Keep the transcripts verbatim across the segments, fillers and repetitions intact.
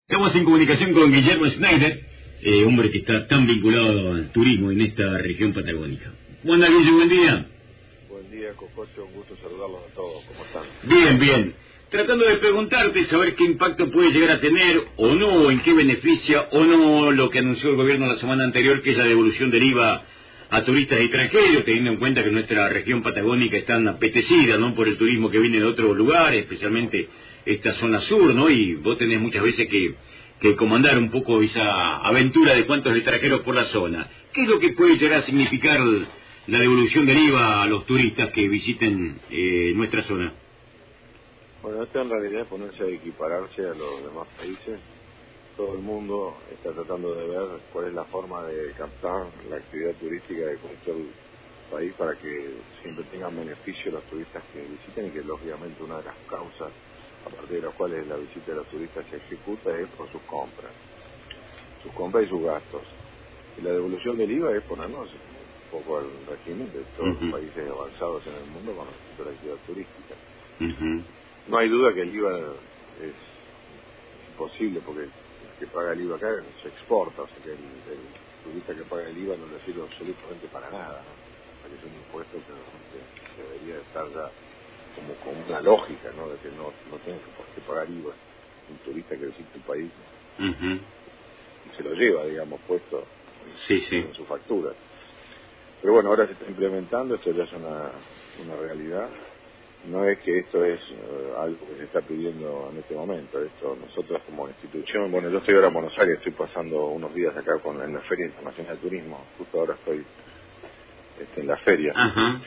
Estamos en comunicación con Guillermo Schneider, eh, hombre que está tan vinculado al turismo en esta región patagónica. ¿Cómo anda, Guillermo? Buen día. Buen día, Cococho, un gusto saludarlos a todos. ¿Cómo están? Bien, bien. Tratando de preguntarte, saber qué impacto puede llegar a tener o no, en qué beneficia o no lo que anunció el gobierno la semana anterior, que es la devolución del I V A a turistas extranjeros, teniendo en cuenta que nuestra región patagónica está apetecida, ¿no?, por el turismo que viene de otros lugares, especialmente esta zona sur, ¿no? Y vos tenés muchas veces que, que comandar un poco esa aventura de cuántos extranjeros por la zona. ¿Qué es lo que puede llegar a significar la devolución del I V A a los turistas que visiten eh, nuestra zona? Bueno, esto en realidad es ponerse a equipararse a los demás países. Todo el mundo está tratando de ver cuál es la forma de captar la actividad turística de cualquier país para que siempre tengan beneficio los turistas que visiten, y que lógicamente una de las causas a partir de las cuales la visita de los turistas se ejecuta es por sus compras, sus compras y sus gastos. Y la devolución del I V A es ponernos un poco al régimen de todos Uh-huh. los países avanzados en el mundo con respecto a la actividad turística. Uh-huh. No hay duda que el I V A es imposible, porque el que paga el I V A acá se exporta, o sea que el, el turista que paga el I V A no le sirve absolutamente para nada, ¿no? O sea que es un impuesto que, que debería estar ya como con una lógica, ¿no?, de que no, no tienes por qué pagar I V A un turista que visita tu país, ¿no? Uh-huh. Y se lo lleva, digamos, puesto Sí, sí. en su factura. Pero bueno, ahora se está implementando, esto ya es una, una realidad. No es que esto es uh, algo que se está pidiendo en este momento. Esto nosotros como institución, bueno, yo estoy ahora en Buenos Aires, estoy pasando unos días acá con en la Feria Internacional de Turismo, justo ahora estoy este, en la feria. Ajá.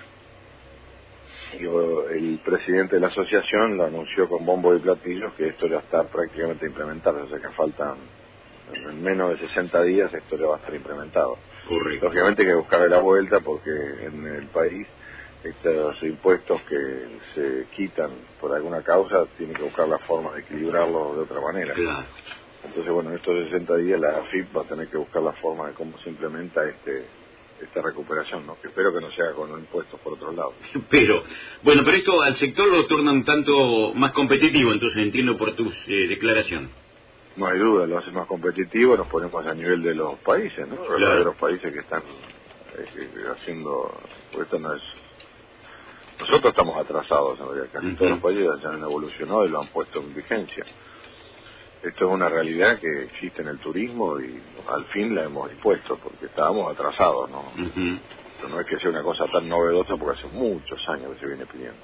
Yo, el presidente de la asociación lo anunció con bombo y platillos que esto ya está prácticamente implementado, o sea que faltan en menos de sesenta días esto ya va a estar implementado. Correcto. Lógicamente hay que buscarle la vuelta, porque en el país estos impuestos que se quitan por alguna causa tienen que buscar la forma de equilibrarlo de otra manera. Claro. Entonces, bueno, en estos sesenta días la A F I P va a tener que buscar la forma de cómo se implementa este esta recuperación, ¿no? Que espero que no se haga con los impuestos por otro lado. Pero, bueno, pero esto al sector lo torna un tanto más competitivo, entonces entiendo por tus eh, declaraciones. No hay duda, lo hace más competitivo, nos ponemos a nivel de los países, ¿no? Los Claro. verdaderos países que están eh, haciendo, porque esto no es... Nosotros estamos atrasados, en realidad, casi Uh-huh. todos los países ya han evolucionado y lo han puesto en vigencia. Esto es una realidad que existe en el turismo y al fin la hemos dispuesto, porque estábamos atrasados, ¿no? Uh-huh. Pero no es que sea una cosa tan novedosa, porque hace muchos años que se viene pidiendo.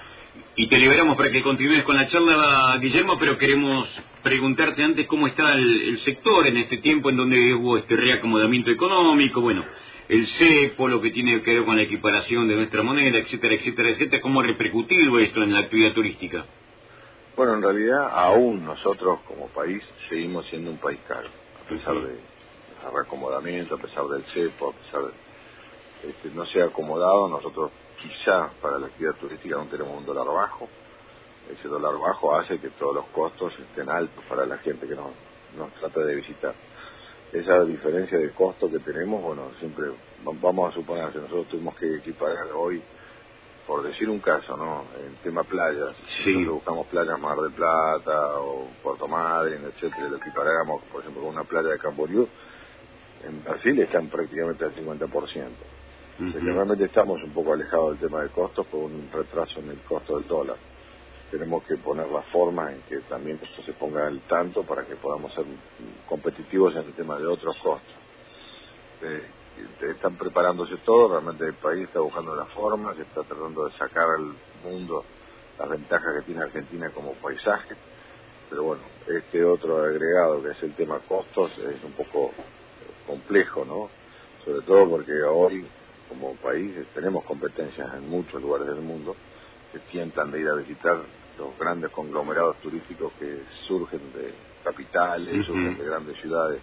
Y te liberamos para que continúes con la charla, Guillermo, pero queremos preguntarte antes cómo está el, el sector en este tiempo en donde hubo este reacomodamiento económico, bueno, el cepo, lo que tiene que ver con la equiparación de nuestra moneda, etcétera, etcétera, etcétera. ¿Cómo ha repercutido esto en la actividad turística? Bueno, en realidad aún nosotros como país seguimos siendo un país caro, a pesar Uh-huh. de el reacomodamiento, a pesar del cepo, a pesar de este, no se ha acomodado. Nosotros quizá para la actividad turística no tenemos un dólar bajo. Ese dólar bajo hace que todos los costos estén altos para la gente que nos, nos trata de visitar. Esa diferencia de costo que tenemos, bueno, siempre vamos a suponer que nosotros tuvimos que equiparar hoy, por decir un caso, ¿no?, el tema playas. Sí. Nosotros buscamos playas Mar del Plata o Puerto Madryn, etcétera, lo equiparamos, por ejemplo, con una playa de Camboriú. En Brasil están prácticamente al cincuenta por ciento. Uh-huh. O sea que realmente estamos un poco alejados del tema de costos por un retraso en el costo del dólar. Tenemos que poner la forma en que también esto se ponga al tanto para que podamos ser competitivos en el tema de otros costos. Eh, están preparándose todo, realmente el país está buscando la forma, se está tratando de sacar al mundo las ventajas que tiene Argentina como paisaje, pero bueno, este otro agregado que es el tema costos es un poco complejo, ¿no? Sobre todo porque hoy como país tenemos competencias en muchos lugares del mundo que tientan de ir a visitar los grandes conglomerados turísticos que surgen de capitales, Uh-huh. surgen de grandes ciudades.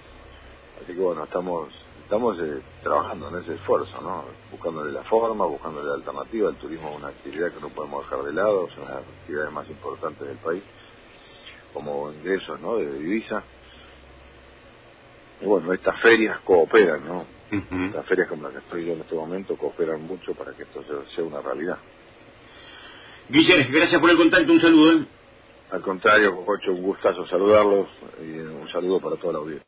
Así que bueno, estamos estamos eh, trabajando en ese esfuerzo, ¿no? Buscándole la forma, buscándole la alternativa. El turismo es una actividad que no podemos dejar de lado, es una de las actividades más importantes del país, como ingresos, ¿no?, de divisa. Y bueno, estas ferias cooperan, ¿no? Uh-huh. Estas ferias como las que estoy yo en este momento cooperan mucho para que esto sea, sea una realidad. Guillermo, gracias por el contacto, un saludo. ¿eh? Al contrario, Cococho, un gustazo saludarlos y un saludo para toda la audiencia.